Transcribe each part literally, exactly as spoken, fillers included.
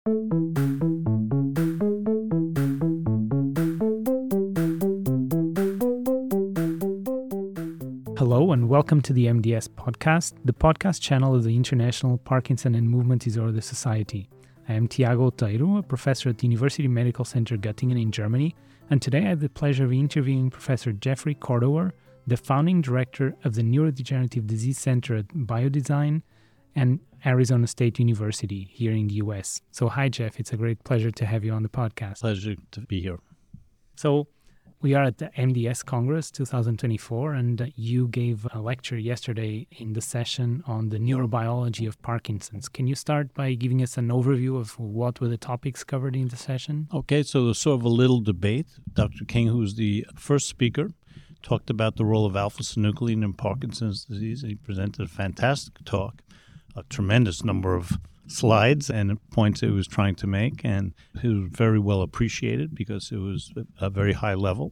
Hello and welcome to the M D S podcast, the podcast channel of the International Parkinson and Movement Disorder Society. I am Tiago Oteiro, a professor at the University Medical Center Göttingen in Germany, and today I have the pleasure of interviewing Professor Jeffrey Cordower, the founding director of the Neurodegenerative Disease Center at Biodesign and Arizona State University here in the U S. So hi, Jeff. It's a great pleasure to have you on the podcast. Pleasure to be here. So we are at the M D S Congress twenty twenty-four, and you gave a lecture yesterday in the session on the neurobiology of Parkinson's. Can you start by giving us an overview of what were the topics covered in the session? Okay, so there's sort of a little debate. Doctor King, who's the first speaker, talked about the role of alpha-synuclein in Parkinson's disease, and he presented a fantastic talk, a tremendous number of slides and points he was trying to make, and it was very well appreciated because it was a very high level.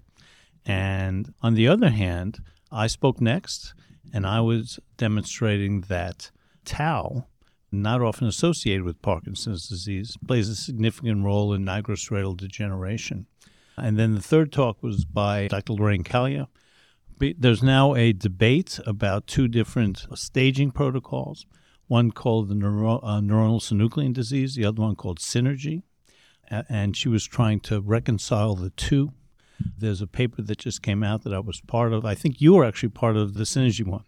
And on the other hand, I spoke next, and I was demonstrating that tau, not often associated with Parkinson's disease, plays a significant role in nigrostriatal degeneration. And then the third talk was by Doctor Lorraine Kalia. There's now a debate about two different staging protocols, one called the neuro, uh, neuronal synuclein disease, the other one called Synergy. A- and she was trying to reconcile the two. There's a paper that just came out that I was part of. I think you were actually part of the Synergy one.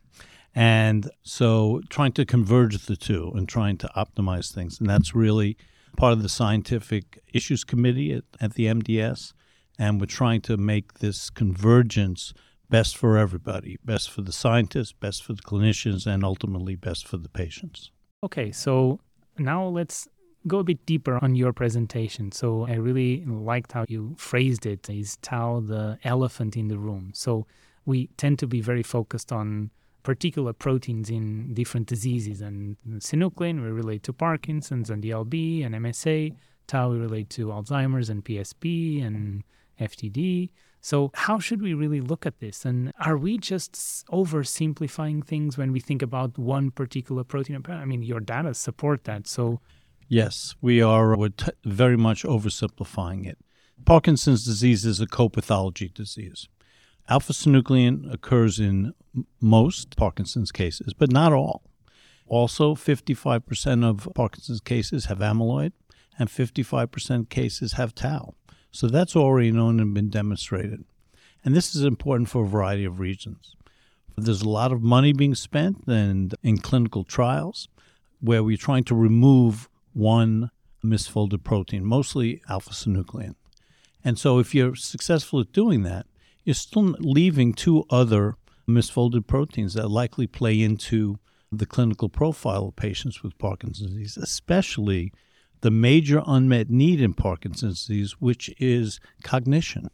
And so trying to converge the two and trying to optimize things. And that's really part of the Scientific Issues Committee at, at the M D S. And we're trying to make this convergence best for everybody, best for the scientists, best for the clinicians, and ultimately best for the patients. Okay, so now let's go a bit deeper on your presentation. So I really liked how you phrased it. Is tau the elephant in the room? So we tend to be very focused on particular proteins in different diseases, and synuclein we relate to Parkinson's and D L B and M S A. Tau we relate to Alzheimer's and P S P and F T D. So how should we really look at this? And are we just oversimplifying things when we think about one particular protein? I mean, your data support that. So yes, we are we're t- very much oversimplifying it. Parkinson's disease is a co-pathology disease. Alpha-synuclein occurs in m- most Parkinson's cases, but not all. Also, fifty-five percent of Parkinson's cases have amyloid, and fifty-five percent of cases have tau. So that's already known and been demonstrated. And this is important for a variety of reasons. There's a lot of money being spent and in clinical trials where we're trying to remove one misfolded protein, mostly alpha-synuclein. And so if you're successful at doing that, you're still leaving two other misfolded proteins that likely play into the clinical profile of patients with Parkinson's disease, especially the major unmet need in Parkinson's disease, which is cognition.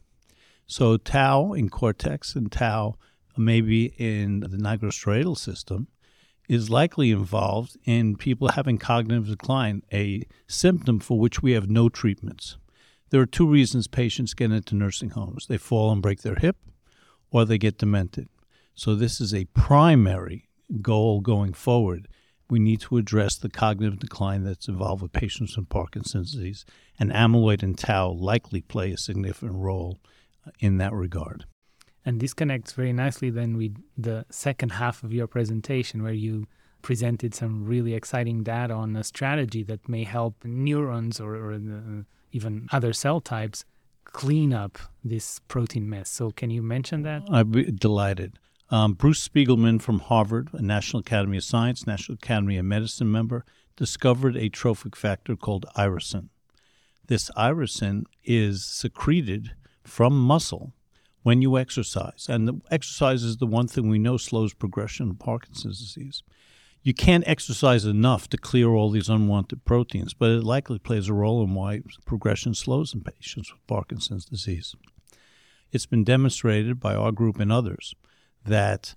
So tau in cortex and tau maybe in the nigrostriatal system is likely involved in people having cognitive decline, a symptom for which we have no treatments. There are two reasons patients get into nursing homes. They fall and break their hip, or they get demented. So this is a primary goal going forward. We need to address the cognitive decline that's involved with patients with Parkinson's disease, and amyloid and tau likely play a significant role in that regard. And this connects very nicely then with the second half of your presentation, where you presented some really exciting data on a strategy that may help neurons or, or uh, even other cell types clean up this protein mess. So can you mention that? I'd be delighted. Um, Bruce Spiegelman from Harvard, a National Academy of Science, National Academy of Medicine member, discovered a trophic factor called irisin. This irisin is secreted from muscle when you exercise. And the exercise is the one thing we know slows progression of Parkinson's disease. You can't exercise enough to clear all these unwanted proteins, but it likely plays a role in why progression slows in patients with Parkinson's disease. It's been demonstrated by our group and others that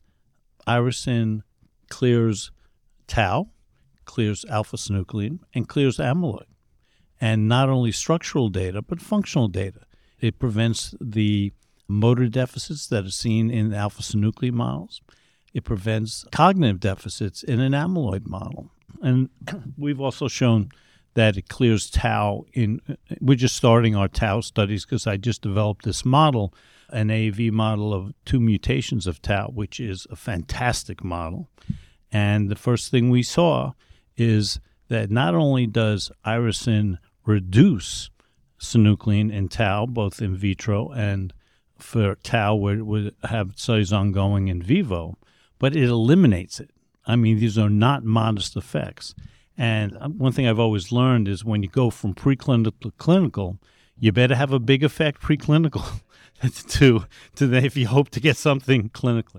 irisin clears tau, clears alpha-synuclein, and clears amyloid. And not only structural data, but functional data. It prevents the motor deficits that are seen in alpha-synuclein models. It prevents cognitive deficits in an amyloid model. And we've also shown that it clears tau in. We're just starting our tau studies because I just developed this model, an A A V model of two mutations of tau, which is a fantastic model. And the first thing we saw is that not only does irisin reduce synuclein in tau, both in vitro and for tau, where we have studies ongoing in vivo, but it eliminates it. I mean, these are not modest effects. And one thing I've always learned is when you go from preclinical to clinical, you better have a big effect preclinical to, to the, if you hope to get something clinically.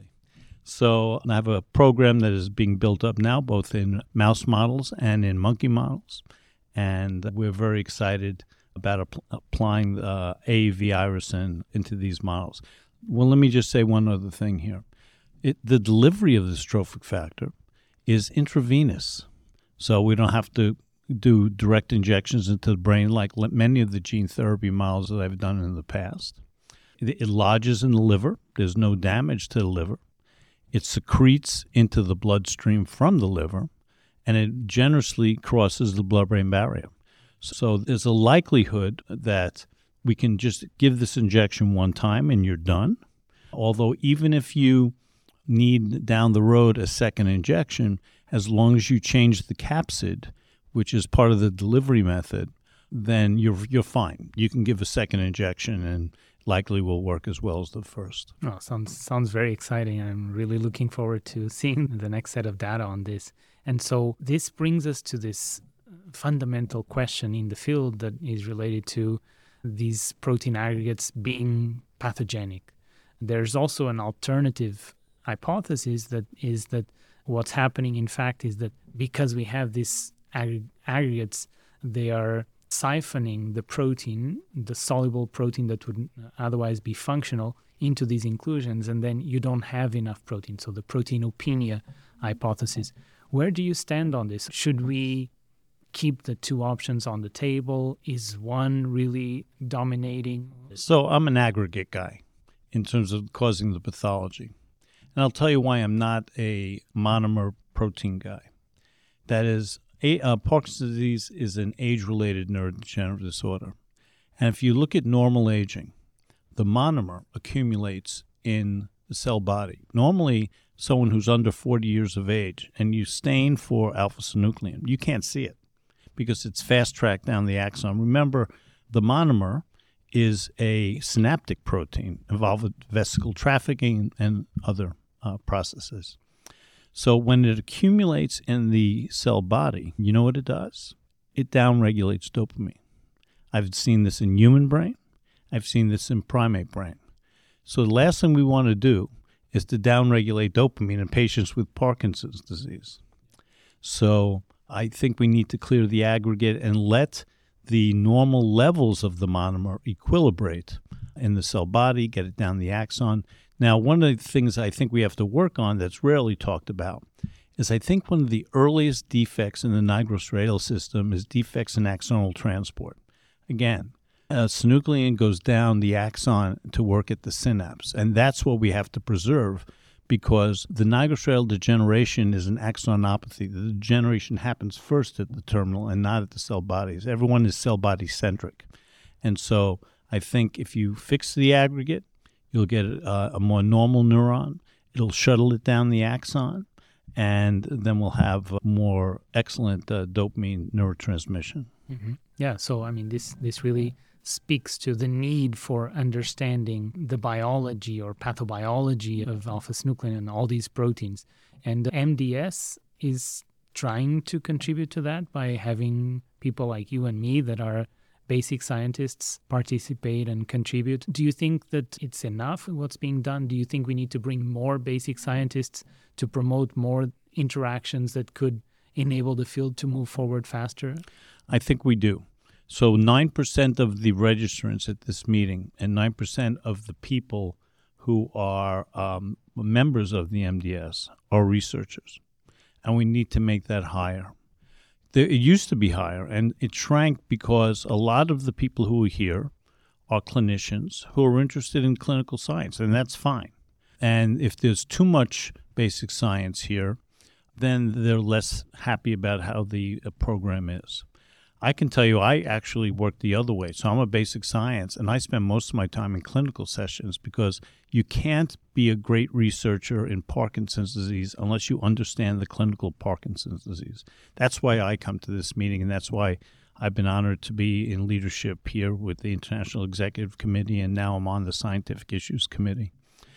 So I have a program that is being built up now, both in mouse models and in monkey models. And we're very excited about ap- applying uh, A A V irisin into these models. Well, let me just say one other thing here. It, the delivery of this trophic factor is intravenous. So we don't have to do direct injections into the brain like many of the gene therapy models that I've done in the past. It, it lodges in the liver. There's no damage to the liver. It secretes into the bloodstream from the liver, and it generously crosses the blood-brain barrier. So there's a likelihood that we can just give this injection one time and you're done. Although even if you need down the road a second injection, as long as you change the capsid, which is part of the delivery method, then you're you're fine. You can give a second injection and likely will work as well as the first. Oh, sounds sounds very exciting. I'm really looking forward to seeing the next set of data on this. And so this brings us to this fundamental question in the field that is related to these protein aggregates being pathogenic. There's also an alternative hypothesis that is that what's happening, in fact, is that because we have these ag- aggregates, they are siphoning the protein, the soluble protein that would otherwise be functional, into these inclusions, and then you don't have enough protein. So the proteinopenia hypothesis. Where do you stand on this? Should we keep the two options on the table? Is one really dominating? So I'm an aggregate guy in terms of causing the pathology. And I'll tell you why I'm not a monomer protein guy. That is, a, uh, Parkinson's disease is an age-related neurodegenerative disorder. And if you look at normal aging, the monomer accumulates in the cell body. Normally, someone who's under forty years of age, and you stain for alpha-synuclein, you can't see it because it's fast-tracked down the axon. Remember, the monomer is a synaptic protein involved with vesicle trafficking and other uh, processes. So when it accumulates in the cell body, you know what it does? It downregulates dopamine. I've seen this in human brain. I've seen this in primate brain. So the last thing we want to do is to downregulate dopamine in patients with Parkinson's disease. So I think we need to clear the aggregate and let the normal levels of the monomer equilibrate in the cell body, get it down the axon. Now, one of the things I think we have to work on that's rarely talked about is I think one of the earliest defects in the nigrostriatal system is defects in axonal transport. Again, uh, synuclein goes down the axon to work at the synapse, and that's what we have to preserve because the nigrostriatal degeneration is an axonopathy. The degeneration happens first at the terminal and not at the cell bodies. Everyone is cell body centric. And so I think if you fix the aggregate, you'll get a, a more normal neuron. It'll shuttle it down the axon, and then we'll have more excellent uh, dopamine neurotransmission. Mm-hmm. Yeah, so I mean, this this really speaks to the need for understanding the biology or pathobiology of alpha-synuclein and all these proteins. And M D S is trying to contribute to that by having people like you and me that are basic scientists participate and contribute. Do you think that it's enough what's being done? Do you think we need to bring more basic scientists to promote more interactions that could enable the field to move forward faster? I think we do. So nine percent of the registrants at this meeting and nine percent of the people who are um, members of the M D S are researchers. And we need to make that higher. It used to be higher, and it shrank because a lot of the people who are here are clinicians who are interested in clinical science, and that's fine. And if there's too much basic science here, then they're less happy about how the program is. I can tell you I actually work the other way. So I'm a basic science, and I spend most of my time in clinical sessions because you can't be a great researcher in Parkinson's disease unless you understand the clinical Parkinson's disease. That's why I come to this meeting, and that's why I've been honored to be in leadership here with the International Executive Committee, and now I'm on the Scientific Issues Committee.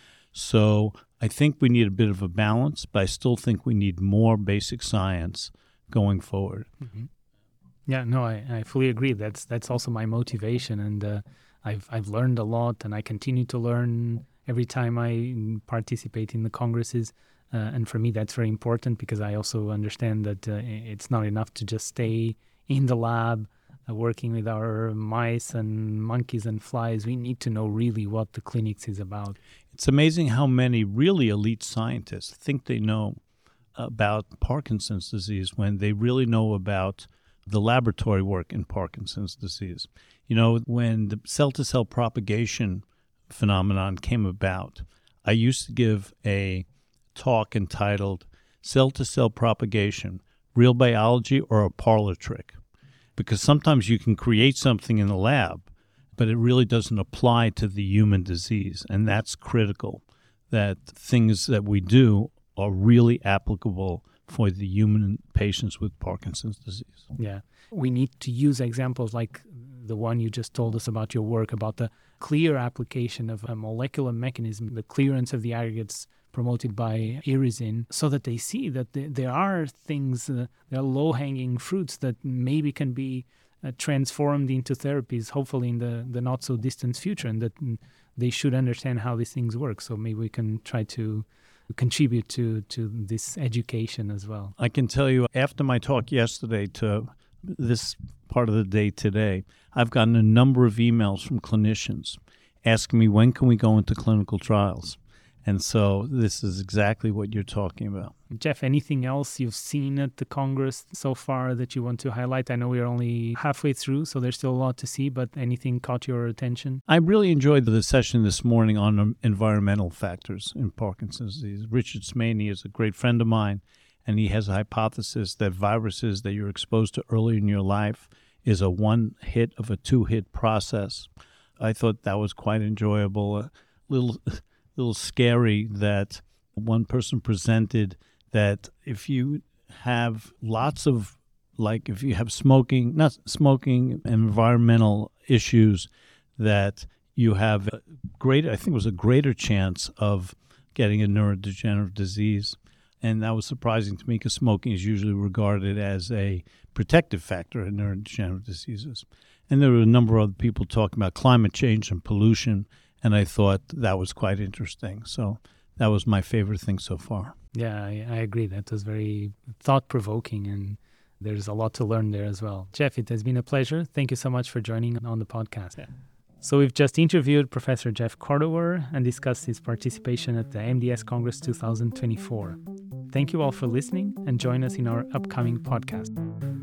So I think we need a bit of a balance, but I still think we need more basic science going forward. Mm-hmm. Yeah, no, I, I fully agree. That's that's also my motivation, and uh, I've I've learned a lot, and I continue to learn every time I participate in the congresses. Uh, and for me, that's very important because I also understand that uh, it's not enough to just stay in the lab uh, working with our mice and monkeys and flies. We need to know really what the clinics is about. It's amazing how many really elite scientists think they know about Parkinson's disease when they really know about the laboratory work in Parkinson's disease. You know, when the cell-to-cell propagation phenomenon came about, I used to give a talk entitled Cell-to-Cell Propagation, Real Biology or a Parlor Trick? Because sometimes you can create something in the lab, but it really doesn't apply to the human disease, and that's critical, that things that we do are really applicable for the human patients with Parkinson's disease. Yeah. We need to use examples like the one you just told us about your work, about the clear application of a molecular mechanism, the clearance of the aggregates promoted by irisin, so that they see that th- there are things, uh, there are low-hanging fruits that maybe can be uh, transformed into therapies, hopefully in the, the not-so-distant future, and that mm, they should understand how these things work. So maybe we can try to contribute to, to this education as well. I can tell you, after my talk yesterday to this part of the day today, I've gotten a number of emails from clinicians asking me, when can we go into clinical trials? And so this is exactly what you're talking about. Jeff, anything else you've seen at the Congress so far that you want to highlight? I know we're only halfway through, so there's still a lot to see, but anything caught your attention? I really enjoyed the session this morning on environmental factors in Parkinson's disease. Richard Smaney is a great friend of mine, and he has a hypothesis that viruses that you're exposed to early in your life is a one hit of a two-hit process. I thought that was quite enjoyable. A little... little scary that one person presented that if you have lots of, like if you have smoking, not smoking, environmental issues, that you have a greater, I think it was a greater chance of getting a neurodegenerative disease. And that was surprising to me because smoking is usually regarded as a protective factor in neurodegenerative diseases. And there were a number of other people talking about climate change and pollution, and I thought that was quite interesting. So that was my favorite thing so far. Yeah, I, I agree. That was very thought-provoking, and there's a lot to learn there as well. Jeff, it has been a pleasure. Thank you so much for joining on the podcast. Yeah. So we've just interviewed Professor Jeff Cordover and discussed his participation at the M D S Congress two thousand twenty-four. Thank you all for listening, and join us in our upcoming podcast.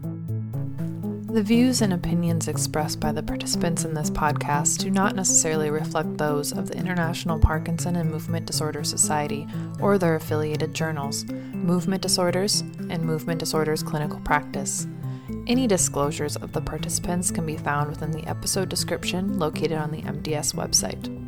The views and opinions expressed by the participants in this podcast do not necessarily reflect those of the International Parkinson and Movement Disorder Society or their affiliated journals, Movement Disorders and Movement Disorders Clinical Practice. Any disclosures of the participants can be found within the episode description located on the M D S website.